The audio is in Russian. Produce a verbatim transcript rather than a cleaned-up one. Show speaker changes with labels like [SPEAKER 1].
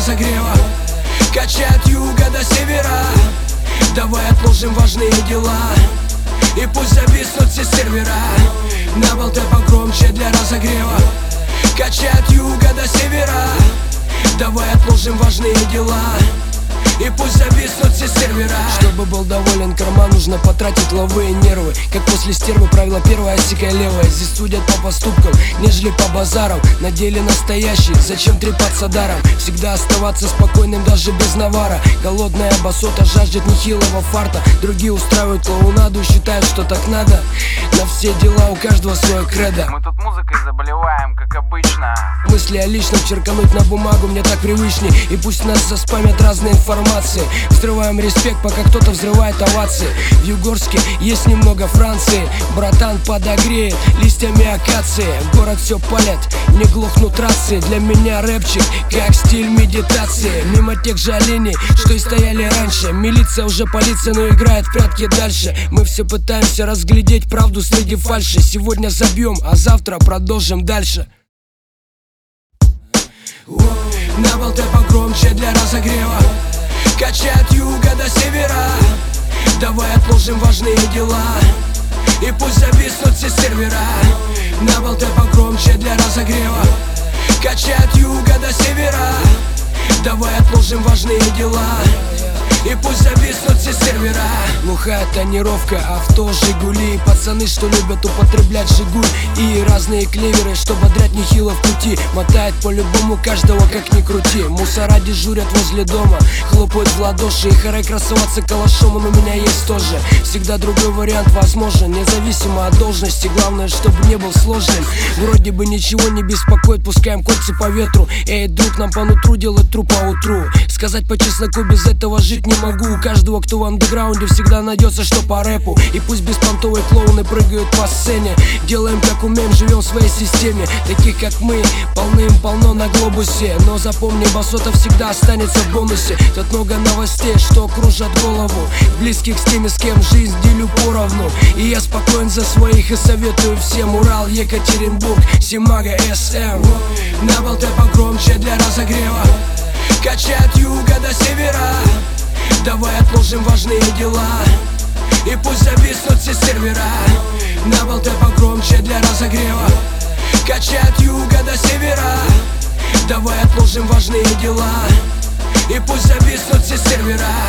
[SPEAKER 1] разогрева. Качай от юга до севера. Давай отложим важные дела, и пусть зависнут все сервера. Наболтай погромче для разогрева. Качай от юга до севера. Давай отложим важные дела, и пусть зависнут все сервера. Чтобы был доволен карман, нужно потратить ловые нервы. Как после стервы правило первое, осекай левое. Здесь судят по поступкам, нежели по базарам. На деле настоящий, зачем трепаться даром? Всегда оставаться спокойным даже без навара. Голодная басота жаждет нехилого фарта. Другие устраивают клоунаду, считают, что так надо. На все дела у каждого свое кредо.
[SPEAKER 2] Мы тут музыкой заболеваем, как обычно.
[SPEAKER 1] Мысли о личном черкануть на бумагу мне так привычней. И пусть нас заспамят разные информации. Взрываем респект, пока кто-то взрывает овации. В Югорске есть немного Франции. Братан подогреет листьями акации. Город все палят, не глохнут рации. Для меня рэпчик как стиль медитации. Мимо тех же оленей, что и стояли раньше. Милиция уже полиция, но играет в прятки дальше. Мы все пытаемся разглядеть правду среди фальши. Сегодня забьем, а завтра продолжим дальше. Наболтай погромче для разогрева. Качай от юга до севера. Давай отложим важные дела, и пусть зависнут все сервера. Наболтай погромче для разогрева. Качай от юга до севера. Давай отложим важные дела, и пусть зависнут все сервера. Глухая тонировка, авто, Жигули. Пацаны, что любят употреблять Жигуль. И разные клеверы, что бодрят нехило в пути. Мотает по-любому каждого, как ни крути. Мусора дежурят возле дома, хлопают в ладоши. И хорай красоваться калашом, он у меня есть тоже. Всегда другой вариант возможен, независимо от должности. Главное, чтобы не был сложным. Вроде бы ничего не беспокоит, пускаем кольца по ветру. Эй, друг, нам по нутру делать труп по утру. Сказать по чесноку, без этого жить не могу. У каждого, кто в андеграунде, всегда найдется что по рэпу. И пусть беспонтовые клоуны прыгают по сцене. Делаем как умеем, живем в своей системе. Таких как мы, полным-полно на глобусе. Но запомни, басота всегда останется в бонусе. Тут много новостей, что кружат голову. Близких с теми, с кем жизнь делю поровну. И я спокоен за своих и советую всем. Урал, Екатеринбург, Симага, эс эм. Наболтай погромче для разогрева. Качай от юга до севера. Давай отложим важные дела, и пусть зависнут все сервера. Наболтай погромче для разогрева. Качай от юга до севера. Давай отложим важные дела, и пусть зависнут все сервера.